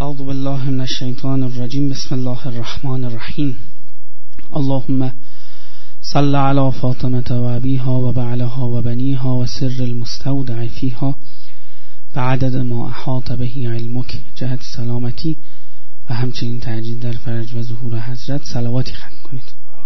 اعوذ بالله من الشیطان الرجیم. بسم الله الرحمن الرحیم. اللهم صل علی فاطمة و ابیها و بعلها و بنیها و سر المستودع فیها بعدد ما احاط به علمک جهت سلامتی و همچنین تأجیل در فرج و ظهور حضرت صلواتی ختم کنید.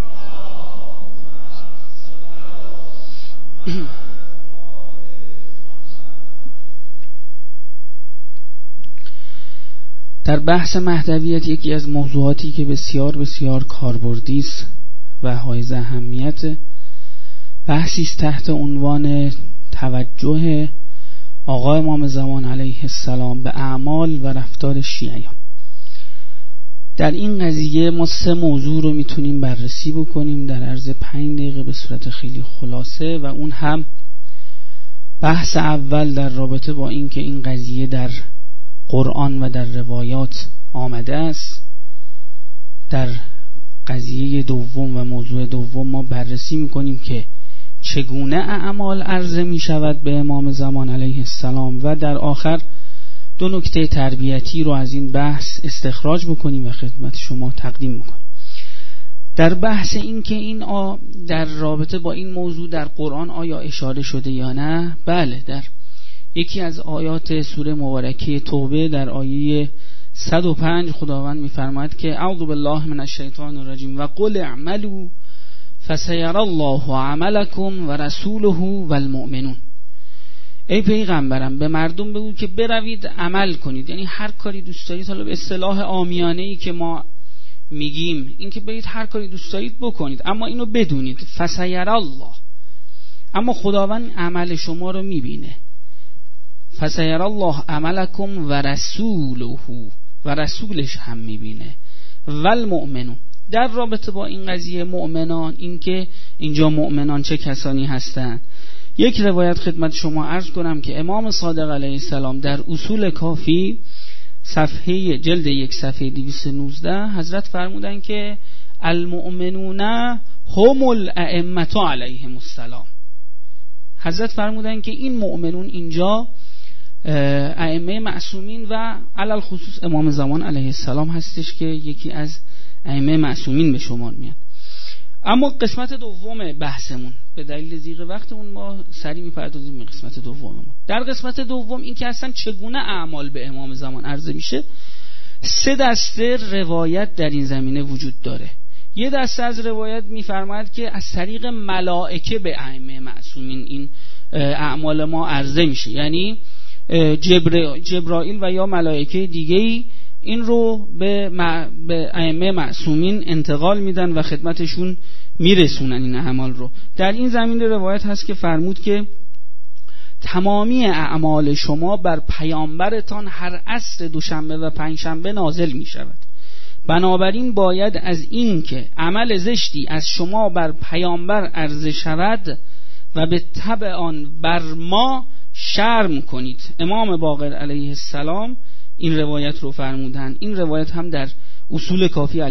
در بحث مهدویت یکی از موضوعاتی که بسیار بسیار کاربردی است و حائز اهمیت، بحثی است تحت عنوان توجه آقا امام زمان علیه السلام به اعمال و رفتار شیعیان. در این قضیه ما 3 موضوع رو میتونیم بررسی بکنیم در عرض 5 دقیقه به صورت خیلی خلاصه، و اون هم بحث اول در رابطه با این که این قضیه در قرآن و در روایات آمده است. در قضیه دوم و موضوع دوم ما بررسی میکنیم که چگونه اعمال عرضه میشود به امام زمان علیه السلام، و در آخر 2 نکته تربیتی رو از این بحث استخراج بکنیم و خدمت شما تقدیم میکنیم. در بحث این که این در رابطه با این موضوع در قرآن آیا اشاره شده یا نه، بله، در یکی از آیات سوره مبارکه توبه در آیه 105 خداوند می‌فرماید که اعوذ بالله من الشیطان الرجیم و قل اعملوا فسیری الله عملکم و رسوله و المؤمنون. ای پیغمبرم به مردم بگو که بروید عمل کنید، یعنی هر کاری دوست دارید. حالا به اصطلاح عامیانه‌ای که ما میگیم این که برید هر کاری دوست دارید بکنید، اما اینو بدونید فسیری الله، اما خداوند عمل شما رو میبینه. فسیر الله عملکم و رسوله، و رسولش هم میبینه. و المؤمنون، در رابطه با این قضیه مؤمنان، این که اینجا مؤمنان چه کسانی هستند، یک روایت خدمت شما عرض کنم که امام صادق علیه السلام در اصول کافی صفحه جلد 1 صفحه 219 حضرت فرمودن که المؤمنون هم الائمه علیهم السلام. حضرت فرمودن که این مؤمنون اینجا ائمه معصومین و علل خصوص امام زمان علیه السلام هستش که یکی از ائمه معصومین به شمار میاد. اما قسمت دوم بحثمون، به دلیل ضیق وقتمون ما سریع میپردازیم به قسمت دوممون. در قسمت دوم این که اصلا چگونه اعمال به امام زمان عرضه میشه، 3 دسته روایت در این زمینه وجود داره. یه دسته از روایت میفرماید که از طریق ملائکه به ائمه معصومین این اعمال ما عرضه میشه، یعنی جبرائیل و یا ملائکه دیگه‌ای این رو به ائمه معصومین انتقال میدن و خدمتشون میرسونن این اعمال رو. در این زمینه روایت هست که فرمود که تمامی اعمال شما بر پیامبرتان هر عصر دوشنبه و پنجشنبه نازل میشود، بنابراین باید از این که عمل زشتی از شما بر پیامبر عرضه شود و به تبع آن بر ما شرم کنید. امام باقر علیه السلام این روایت رو فرمودن. این روایت هم در اصول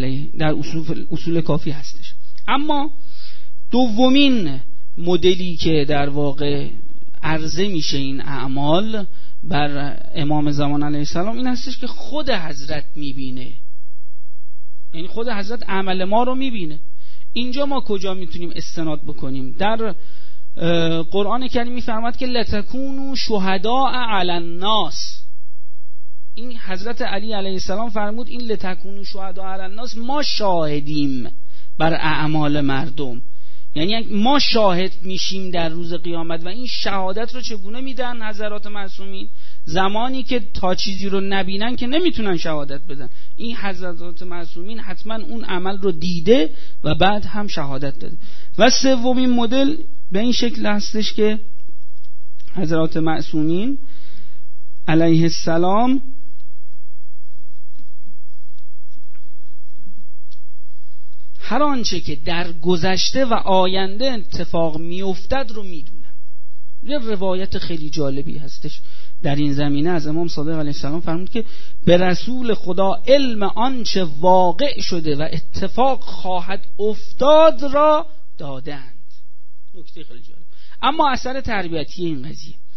کافی هستش. اما دومین مدلی که در واقع عرضه میشه این اعمال بر امام زمان علیه السلام این هستش که خود حضرت میبینه، یعنی خود حضرت عمل ما رو میبینه. اینجا ما کجا میتونیم استناد بکنیم؟ در قرآن کریم میفرماد که لتکونوا شهداء علی الناس. این حضرت علی علیه السلام فرمود این لتکونوا شهداء علی الناس، ما شاهدیم بر اعمال مردم، یعنی ما شاهد میشیم در روز قیامت. و این شهادت رو چگونه میدن حضرات معصومین؟ زمانی که تا چیزی رو نبینن که نمیتونن شهادت بدن. این حضرات معصومین حتما اون عمل رو دیده و بعد هم شهادت داده. و سومین مدل به این شکل هستش که حضرات معصومین علیه السلام هر آنچه که در گذشته و آینده اتفاق میافتد رو میدونن. یه روایت خیلی جالبی هستش در این زمینه از امام صادق علیه السلام فرمود که به رسول خدا علم آنچه واقع شده و اتفاق خواهد افتاد را دادند. نکته خیلی جالب. اما اثر تربیتی این قضیه،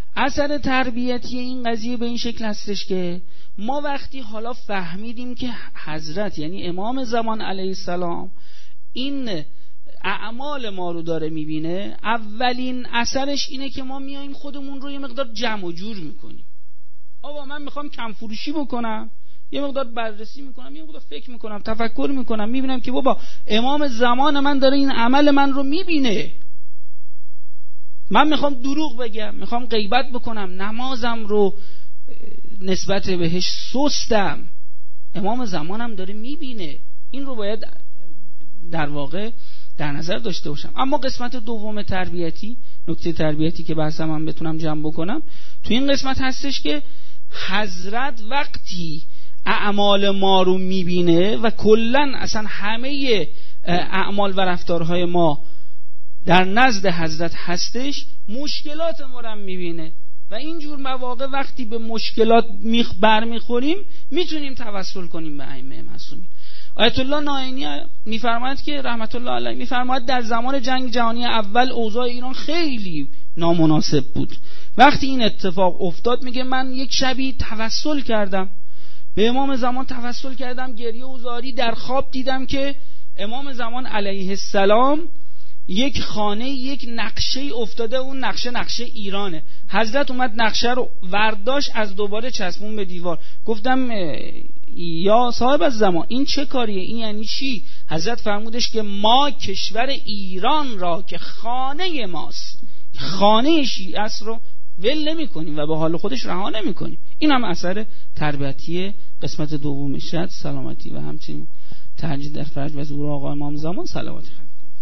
اثر تربیتی این قضیه به این شکل هستش که ما وقتی حالا فهمیدیم که حضرت یعنی امام زمان علیه السلام این اعمال ما رو داره میبینه، اولین اثرش اینه که ما میاییم خودمون رو یه مقدار جمع و جور میکنیم. آقا من میخوام کم فروشی بکنم، یه مقدار بررسی میکنم، یه مقدار فکر میکنم، تفکر میکنم، میبینم که بابا امام زمان من داره این عمل من رو میبینه. من میخوام دروغ بگم، میخوام غیبت بکنم، نمازم رو نسبت بهش سستم، امام زمانم داره میبینه. این رو باید در واقع در نظر داشته باشم. اما قسمت دوم تربیتی، نکته تربیتی که بحثم من بتونم جمع بکنم تو این قسمت هستش که حضرت وقتی اعمال ما رو میبینه و کلن اصلا همه اعمال و رفتارهای ما در نزد حضرت هستش، مشکلات ما رو میبینه و اینجور مواقع وقتی به مشکلات برمیخوریم میتونیم توسل کنیم به ائمه معصومین. آیت الله نائینی میفرماید که رحمت الله علیه میفرماید در زمان جنگ جهانی اول اوضاع ایران خیلی نامناسب بود. وقتی این اتفاق افتاد میگه من یک شبی توسل کردم به امام زمان، توسل کردم گریه و زاری، در خواب دیدم که امام زمان علیه السلام یک خانه یک نقشه افتاده، اون نقشه ایرانه. حضرت اومد نقشه رو ورداشت از دوباره چسبون به دیوار. گفتم یا صاحب از زمان این چه کاریه؟ این یعنی چی؟ حضرت فرمودش که ما کشور ایران را که خانه ماست، خانه شیعه است رو ول نمی کنیم و به حال خودش رها نمی کنیم. این هم اثر تربیتی قسمت دوم شد سلامتی و همچنین تهجد در فرج و ظهور آقا امام زمان صلوات خدا.